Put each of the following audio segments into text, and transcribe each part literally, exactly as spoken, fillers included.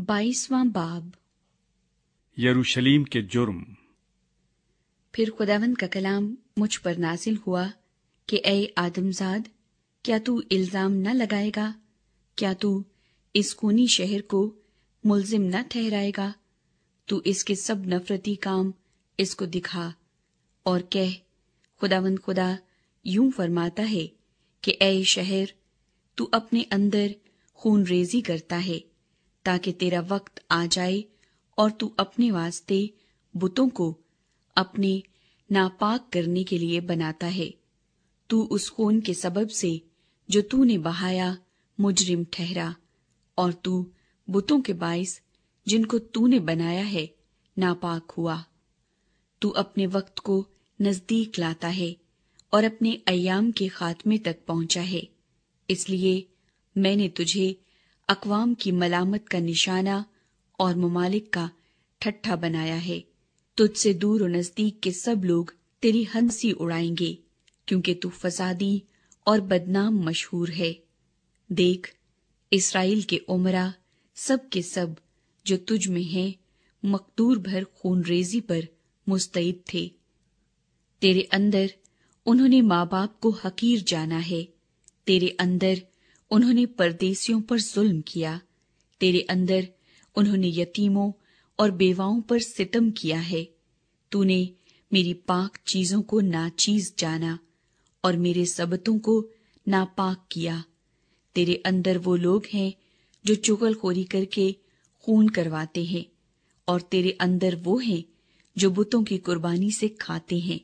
बाईसवां बाब। यरूशलेम के जुर्म। फिर खुदावंद का कलाम मुझ पर नाजिल हुआ कि ऐ आदमजाद, क्या तू इल्जाम न लगाएगा? क्या तू इस खूनी शहर को मुल्जिम न ठहराएगा? तू इसके सब नफरती काम इसको दिखा और कह, खुदावंद खुदा यूं फरमाता है कि ऐ शहर, तू अपने अंदर खून रेजी करता है ताकि तेरा वक्त आ जाए और तू अपने वास्ते बुतों को अपने नापाक करने के लिए बनाता है। तू उस खून के सबब से जो तूने बहाया मुजरिम ठहरा, और तू बुतों के बाइस जिनको तूने बनाया है नापाक हुआ। तू अपने वक्त को नजदीक लाता है और अपने अय्याम के खात्मे तक पहुंचा है। इसलिए मैंने तुझे अक़वाम की मलामत का निशाना और ममालिक का ठट्ठा बनाया है। तुझसे दूर और नजदीक के सब लोग तेरी हंसी उड़ाएंगे, क्योंकि तू फसादी और बदनाम मशहूर है। देख, इस्राएल के उमरा सब के सब जो तुझ में हैं मकदूर भर खून रेजी पर मुस्तैद थे। तेरे अंदर उन्होंने माँ बाप को हकीर जाना है। तेरे अंदर उन्होंने परदेसियों पर जुल्म किया। तेरे अंदर उन्होंने यतीमों और बेवाओं पर सितम किया है। तूने मेरी पाक चीजों को नाचीज जाना और मेरे सबतों को नापाक किया। तेरे अंदर वो लोग हैं जो चुगलखोरी करके खून करवाते हैं, और तेरे अंदर वो हैं जो बुतों की कुर्बानी से खाते हैं।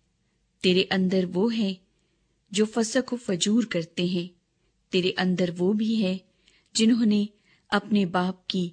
तेरे अंदर वो हैं जो फसक व फजूर करते हैं। तेरे अंदर वो भी हैं जिन्होंने अपने बाप की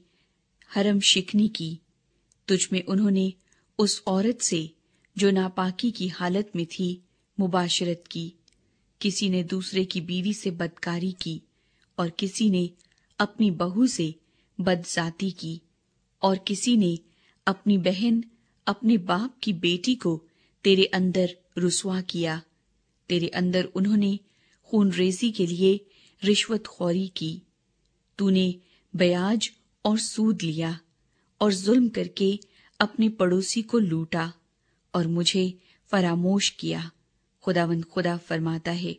हरम शिकनी की। तुझ में उन्होंने उस औरत से जो नापाकी की हालत में थी मुबाशरत की। किसी ने दूसरे की बीवी से बदकारी की, और किसी ने अपनी बहू से बदजाती की, और किसी ने अपनी बहन अपने बाप की बेटी को तेरे अंदर रुसवा किया। तेरे अंदर उन्होंने खून रेजी के लिए रिश्वत खौरी की। तूने ब्याज और सूद लिया और जुल्म करके अपने पड़ोसी को लूटा और मुझे फरामोश किया। खुदावंद खुदा फरमाता है,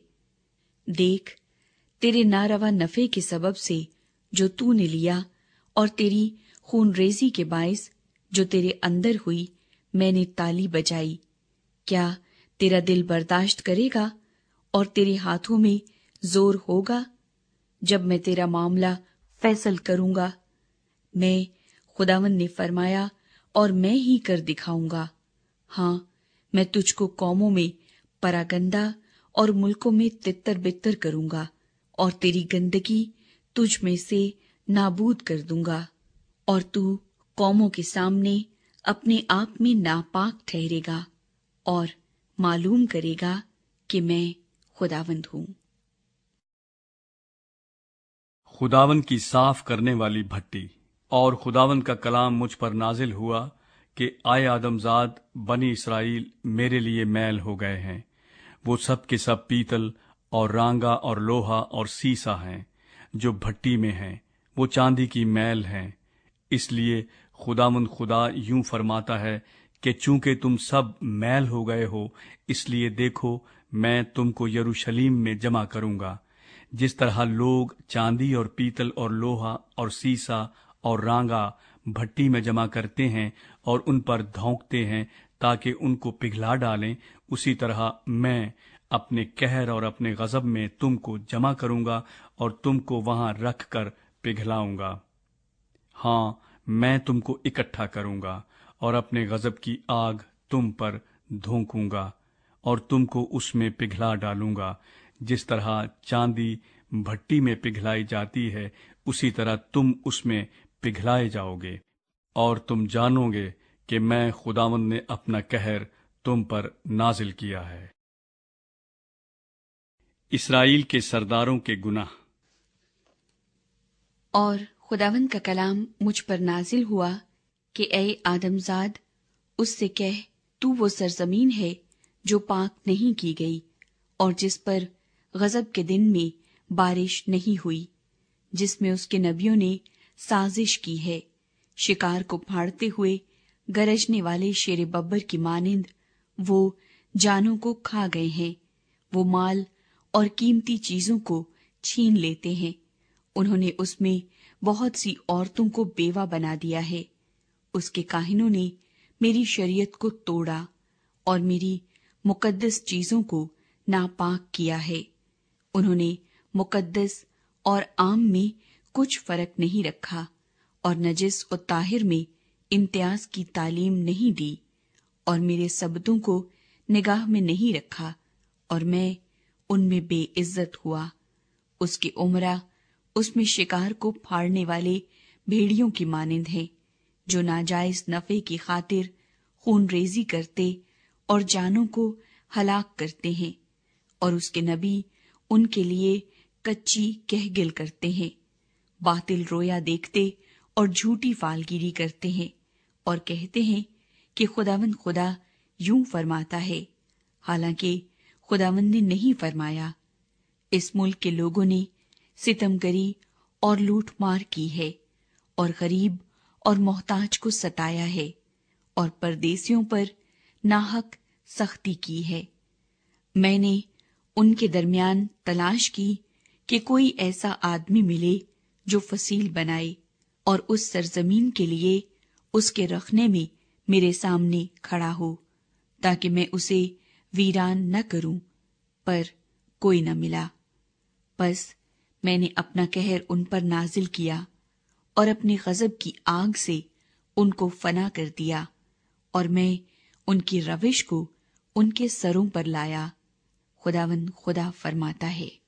देख, तेरे नारवा नफे के सबब से जो तूने लिया और तेरी खून रेजी के बाइस जो तेरे अंदर हुई, मैंने ताली बजाई। क्या तेरा दिल बर्दाश्त करेगा और तेरे हाथों में जोर होगा जब मैं तेरा मामला फैसल करूंगा? मैं खुदावंद ने फरमाया और मैं ही कर दिखाऊंगा। हाँ, मैं तुझको कौमों में परागंदा और मुल्कों में तितर बितर करूंगा, और तेरी गंदगी तुझ में से नाबूद कर दूंगा, और तू कौमों के सामने अपने आप में नापाक ठहरेगा और मालूम करेगा कि मैं खुदावंद हूँ। खुदावंद की साफ करने वाली भट्टी। और खुदावंद का कलाम मुझ पर नाजिल हुआ कि आए आदमजाद, बनी इसराइल मेरे लिए मैल हो गए हैं। वो सब के सब पीतल और रांगा और लोहा और सीसा हैं जो भट्टी में हैं, वो चांदी की मैल हैं। इसलिए खुदावंद खुदा यूं फरमाता है कि चूंकि तुम सब मैल हो गए हो, इसलिए देखो, मैं तुमको यरूशलेम में जमा करूंगा। जिस तरह लोग चांदी और पीतल और लोहा और सीसा और रांगा भट्टी में जमा करते हैं और उन पर धौंकते हैं ताकि उनको पिघला डालें, उसी तरह मैं अपने कहर और अपने गजब में तुमको जमा करूंगा और तुमको वहां रख कर पिघलाऊंगा। हाँ, मैं तुमको इकट्ठा करूंगा और अपने गजब की आग तुम पर धोंकूंगा और तुमको उसमें पिघला डालूंगा। जिस तरह चांदी भट्टी में पिघलाई जाती है, उसी तरह तुम उसमें पिघलाए जाओगे, और तुम जानोगे कि मैं खुदावंद ने अपना कहर तुम पर नाजिल किया है। इसराइल के सरदारों के गुनाह। और खुदावंद का कलाम मुझ पर नाजिल हुआ कि ऐ आदमजाद, उससे कह, तू वो सरजमीन है जो पाक नहीं की गई और जिस पर गजब के दिन में बारिश नहीं हुई, जिसमें उसके नबियों ने سازش کی ہے۔ شکار کو پھاڑتے ہوئے گرجنے والے شیر ببر کی مانند وہ جانوں کو کھا گئے ہیں۔ وہ مال اور قیمتی چیزوں کو چھین لیتے ہیں۔ انہوں نے اس میں بہت سی عورتوں کو بیوہ بنا دیا ہے۔ اس کے کاہنوں نے میری شریعت کو توڑا اور میری مقدس چیزوں کو ناپاک کیا ہے۔ انہوں نے مقدس اور عام میں کچھ فرق نہیں رکھا اور نجس و طاہر میں امتیاز کی تعلیم نہیں دی، اور میرے سبتوں کو نگاہ میں نہیں رکھا، اور میں ان میں بے عزت ہوا۔ اس کے عمرہ اس میں شکار کو پھاڑنے والے بھیڑیوں کی مانند ہیں، جو ناجائز نفع کی خاطر خون ریزی کرتے اور جانوں کو ہلاک کرتے ہیں، اور اس کے نبی ان کے لیے کچی کہگل کرتے ہیں، باطل رویا دیکھتے اور جھوٹی فالگیری کرتے ہیں، اور کہتے ہیں کہ خداوند خدا یوں فرماتا ہے، حالانکہ خداوند نے نہیں فرمایا۔ اس ملک کے لوگوں نے ستمگری اور لوٹ مار کی ہے، اور غریب اور محتاج کو ستایا ہے، اور پردیسیوں پر ناحق سختی کی ہے۔ میں نے ان کے درمیان تلاش کی کہ کوئی ایسا آدمی ملے جو فصیل بنائے اور اس سرزمین کے لیے اس کے رکھنے میں میرے سامنے کھڑا ہو، تاکہ میں اسے ویران نہ کروں، پر کوئی نہ ملا۔ پس میں نے اپنا قہر ان پر نازل کیا اور اپنے غضب کی آگ سے ان کو فنا کر دیا، اور میں ان کی روش کو ان کے سروں پر لایا۔ خداوند خدا فرماتا ہے۔